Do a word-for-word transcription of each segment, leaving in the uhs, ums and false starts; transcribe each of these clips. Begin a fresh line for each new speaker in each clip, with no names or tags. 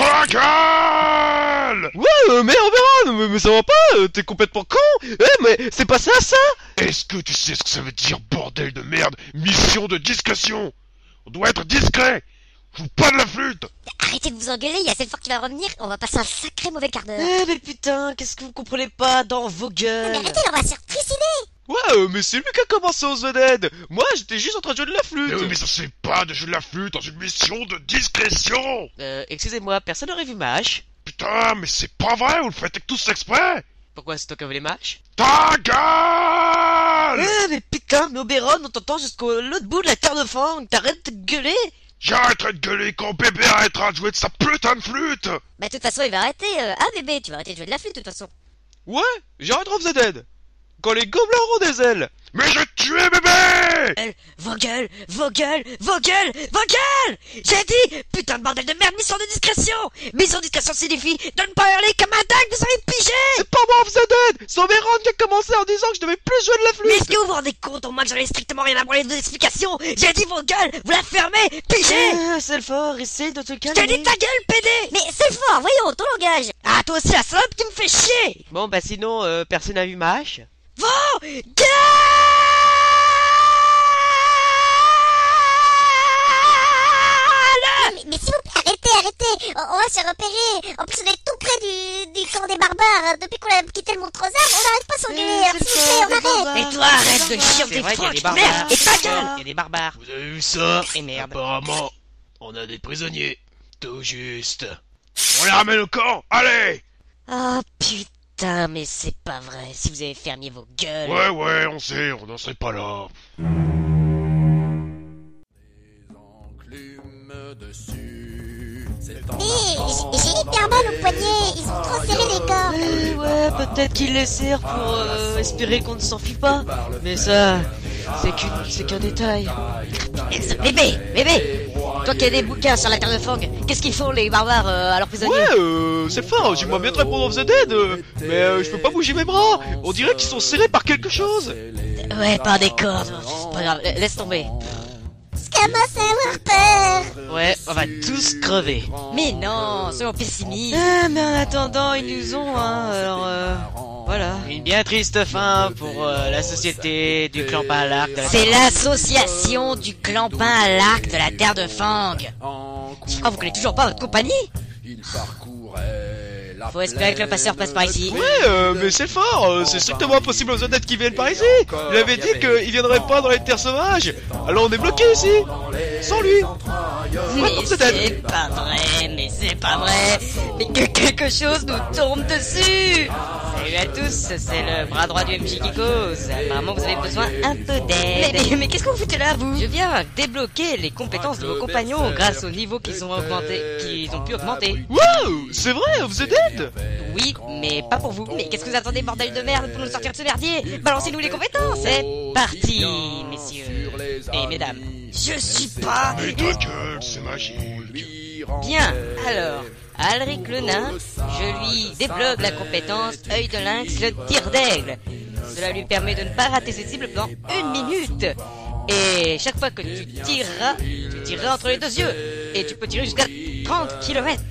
Ta gueule!
Ouais, euh, mais on verra, mais, mais ça va pas, euh, t'es complètement con. Eh, mais c'est pas ça, ça.
Est-ce que tu sais ce que ça veut dire, bordel de merde? Mission de discrétion. On doit être discret. Joue pas de la flûte.
Arrêtez de vous engueuler, il y a cette fois qui va revenir, on va passer un sacré mauvais quart d'heure.
Eh mais putain, qu'est-ce que vous comprenez pas dans vos
Mais
gueules?
arrêtez, on va se faire trucider.
Ouais, euh, mais c'est lui qui a commencé au The Dead. Moi, j'étais juste en train de jouer de la flûte.
Mais oui, mais ça c'est pas de jouer de la flûte dans une mission de discrétion.
Euh, excusez-moi, personne n'aurait vu ma hache?
Putain, mais c'est pas vrai, vous le faites tous exprès.
Pourquoi c'est toi qui avais les ma hache?
Ta gueule!
Eh mais putain, mais Oberon, on t'entend jusqu'au l'autre bout de la terre de Fang, t'arrêtes de gueuler?
J'arrêterai de gueuler quand bébé arrêtera de jouer de sa putain de flûte.
Bah de toute façon, il va arrêter. Euh... Ah bébé, tu vas arrêter de jouer de la flûte de toute façon.
Ouais, j'arrêterai The Dead. Quand les gobelins auront des ailes.
Mais je tuais bébé!
Euh, Vos gueules, vos gueules, vos gueules, vos gueules! J'ai dit, putain de bordel de merde, mission de discrétion! Mission de discrétion signifie de ne pas hurler comme un dingue, vous avez pigé!
C'est pas moi The Dead. C'est Oberon qui a commencé en disant que je devais plus jouer de la flûte.
Mais est-ce que vous vous rendez compte au moins que j'en ai strictement rien à branler de vos explications? J'ai dit vos gueules, vous la fermez, pigez! Ah, c'est le fort, essaye de te calmer. Je t'ai dit ta gueule, pédé!
Mais c'est fort, voyons, ton langage.
Ah, toi aussi la salope qui me fait chier! Bon, bah sinon, euh, personne n'a vu ma hache? Vos gueules!
Mais, mais s'il vous plaît, arrêtez, arrêtez. On, on va se repérer. En plus, on est tout près du, du camp des barbares. Depuis qu'on a quitté le mont Trozam, on n'arrête pas de s'engueuler. Alors, s'il vous plaît, on arrête.
Et toi, arrête de chier
C'est
des
vrai qu'il y a des
frocs,
barbares.
merde! Et ta gueule!
Il y a des barbares.
Vous avez vu ça?
Et merde.
Apparemment, on a des prisonniers. Tout juste.
On les ramène au camp, allez!
Oh putain, mais c'est pas vrai. Si vous avez fermé vos gueules.
Ouais, ouais, on sait, on n'en serait pas là.
Hé, j'ai j'ai hyper mal au poignet. Ils ont trop serré les cordes.
Eh ouais, peut-être qu'il les serre pour euh, espérer qu'on ne s'enfuit pas. Mais ça, c'est qu'une, c'est qu'un détail.
Bébé, bébé. Toi qui as des bouquins sur la terre de Fang, qu'est-ce qu'ils font les barbares euh, à leurs prisonniers?
Ouais, euh, c'est fort, j'aimerais bien te répondre The Dead, euh, mais euh, je peux pas bouger mes bras. On dirait qu'ils sont serrés par quelque chose.
Ouais, par des cordes. C'est pas grave, laisse tomber. Je commence à avoir peur.
Ouais, on va tous crever.
Mais non, soyons pessimistes.
Ah, mais en attendant, ils nous ont, hein, alors euh, voilà. Une bien triste fin pour euh, la société du clan pain à l'arc. de la-
C'est l'association du clan pain à l'arc de la terre de Fang. Ah, vous connaissez toujours pas votre compagnie? Faut espérer que le passeur passe par ici.
Ouais, euh, mais c'est fort, euh, c'est strictement impossible aux The Dead qui viennent par ici. Il avait dit qu'il viendrait pas dans les terres sauvages. Alors on est bloqué ici, sans lui.
Mais
Ouais, The Dead.
c'est pas vrai, mais c'est pas vrai. Mais que quelque chose nous tombe dessus.
Salut à tous, c'est le bras droit du M J qui cause. Apparemment, vous avez besoin un peu
Mais,
d'aide.
mais, mais qu'est-ce que vous foutez là, vous?
Je viens débloquer les compétences de vos compagnons grâce au niveau qu'ils ont augmenté, qu'ils ont pu augmenter.
Wow, c'est vrai, The Dead.
Oui, mais pas pour vous.
Mais qu'est-ce que vous attendez, bordel de merde, pour nous sortir de ce merdier? Balancez-nous les compétences.
C'est parti, messieurs et mesdames.
Je suis pas...
Mais ta gueule, c'est magique.
Bien, alors, à Alric le nain, je lui débloque la compétence œil de lynx, le tir d'aigle. Cela lui permet de ne pas rater ses cibles pendant une minute. Et chaque fois que tu tireras, tu tireras entre les deux yeux. Et tu peux tirer jusqu'à trente kilomètres.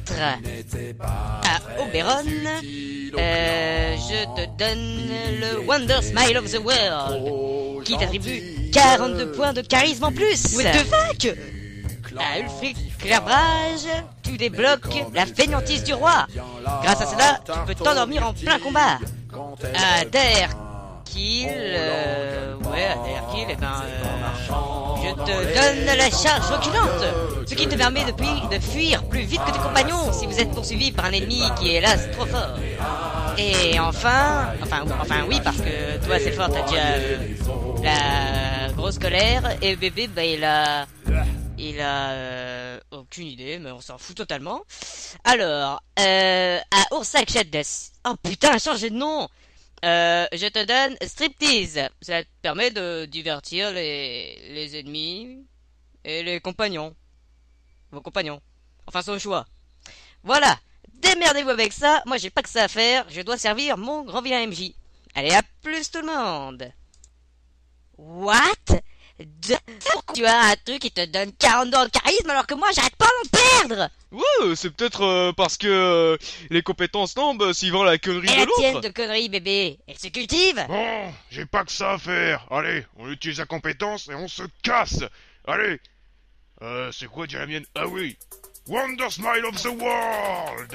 À Oberon, euh, je te donne le Wonder Smile of the World, qui t'attribue quarante-deux points de charisme en plus.
What the fuck?
À Ulfric Clairbrage, tu débloques la fainéantise du roi. Grâce à cela, tu peux t'endormir en plein combat. À Daerkill, euh, ouais, à Daerkill, eh ben, euh, je te donne la charge reculante, ce qui te permet de, pu- de fuir plus vite que tes compagnons si vous êtes poursuivi par un ennemi qui est hélas trop fort. Et enfin, enfin, enfin oui, parce que toi c'est fort, t'as déjà euh, la grosse colère, et bébé, bah il a... Il a euh, aucune idée, mais on s'en fout totalement. Alors, euh, à Ursac Shaddes. Oh putain, changé de nom. Euh, je te donne Striptease. Ça te permet de divertir les, les ennemis et les compagnons. Vos compagnons. Enfin, son choix. Voilà. Démerdez-vous avec ça. Moi, j'ai pas que ça à faire. Je dois servir mon grand vilain M J. Allez, à plus tout le monde.
What?
De... Tu as un truc qui te donne quarante ans de charisme alors que moi j'arrête pas d'en perdre.
Ouais, c'est peut-être euh, parce que euh, les compétences tombent suivant la connerie
Et
de
la tienne
l'autre.
de conneries, bébé, elle se cultive.
Bon, j'ai pas que ça à faire. Allez, on utilise la compétence et on se casse. Allez. Euh, c'est quoi dire la mienne? Ah oui. Wonder Smile of the World.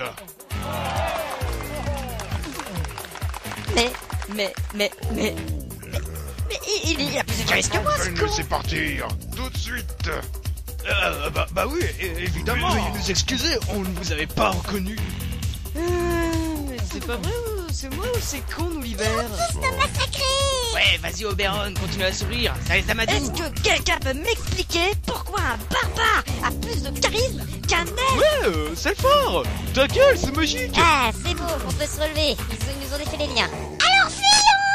Mais, mais, mais, mais... Mais il, il a plus de charisme que moi,
Je
ce
vais le
con.
laisser partir. Tout de suite.
Euh, bah, bah oui, é- évidemment, veuillez nous excuser, on ne vous avait pas reconnu.
Euh, mais c'est pas vrai, ou c'est moi ou c'est con, nous, l'hiver?
Massacré.
Ouais, vas-y, Oberon, continue à sourire, ça les amadou. Est-ce que quelqu'un peut m'expliquer pourquoi un barbare a plus de charisme qu'un elfe?
Ouais, euh, c'est le fort. Ta gueule, c'est magique.
Ah, c'est bon, on peut se relever. Ils, ils nous ont défait les liens. Alors fuyons.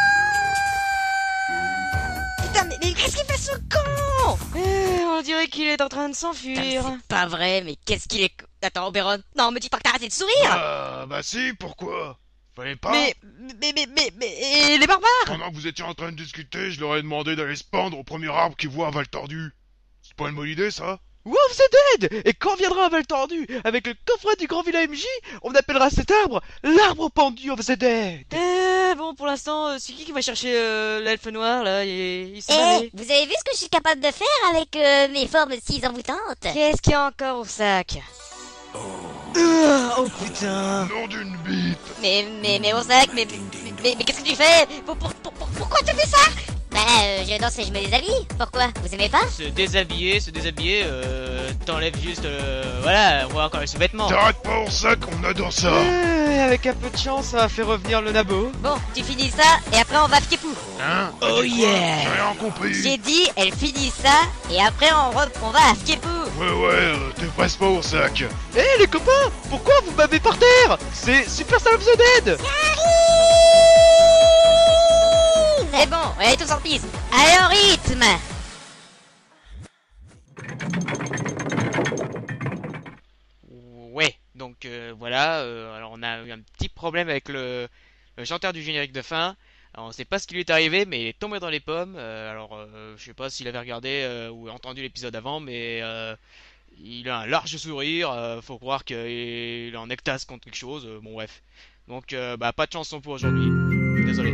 Putain, mais, mais qu'est-ce qu'il fait ce con? euh, On dirait qu'il est en train de s'enfuir. C'est pas vrai, mais qu'est-ce qu'il est... Attends, Oberon, non, me dis pas que t'as arrêté de sourire.
Ah, bah si, pourquoi? Fallait pas.
Mais, mais, mais, mais, mais, et les barbares?
Pendant que vous étiez en train de discuter, je leur ai demandé d'aller se pendre au premier arbre qu'ils voient à Val Tordu. C'est pas une bonne idée, ça?
Wolf the Dead. Et quand viendra un Val Tordu avec le coffret du grand vilain M J, on appellera cet arbre l'arbre pendu of the Dead.
Euh, bon, pour l'instant, euh, c'est qui qui va chercher euh, l'elfe noir, là? Il, il s'est
Eh,
barré.
vous avez vu ce que je suis capable de faire avec euh, mes formes si envoûtantes?
Qu'est-ce qu'il y a encore au sac? Euh, oh putain!
Nom d'une bite.
Mais, mais, mais au sac, mais, mais, mais, mais qu'est-ce que tu fais? pour, pour, pour, pour- Pourquoi tu fais ça? Bah, euh, je danse et je me déshabille. Pourquoi? Vous aimez pas?
Se déshabiller, se déshabiller, euh, t'enlèves juste, euh, voilà, on voit encore les sous-vêtements.
T'arrêtes pas, Orsac, on adore ça.
Euh, avec un peu de chance, ça va faire revenir le nabo.
Bon, tu finis ça, et après on va à Fkepou.
Hein?
Oh
T'as dit quoi?
yeah.
J'ai rien compris.
J'ai dit, elle finit ça, et après on, re- on va à Fkepou.
Ouais, ouais, euh, t'es presque pas, Orsac.
Eh les copains, pourquoi vous m'avez par terre? C'est Super Star of the Dead.
C'est bon, on est tous en piste. Allez, en rythme!
Ouais, donc euh, voilà, euh, alors on a eu un petit problème avec le, le chanteur du générique de fin. Alors, on sait pas ce qui lui est arrivé, mais il est tombé dans les pommes. Euh, alors euh, je sais pas s'il avait regardé euh, ou entendu l'épisode avant, mais euh, il a un large sourire. Euh, faut croire qu'il est en extase contre quelque chose. euh, bon bref, donc euh, bah pas de chanson pour aujourd'hui. Désolé.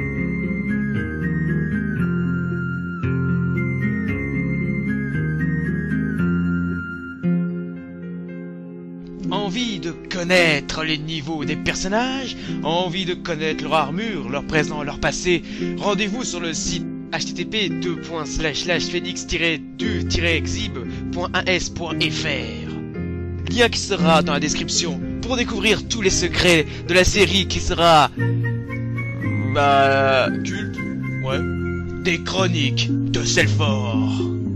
Envie de connaître les niveaux des personnages, envie de connaître leur armure, leur présent, leur passé, rendez-vous sur le site h t t p deux point slash slash phoenix tiret deux tiret exhibe point a s point f r. Lien qui sera dans la description pour découvrir tous les secrets de la série qui sera... Bah... culte. Ouais. Des chroniques de Selfort.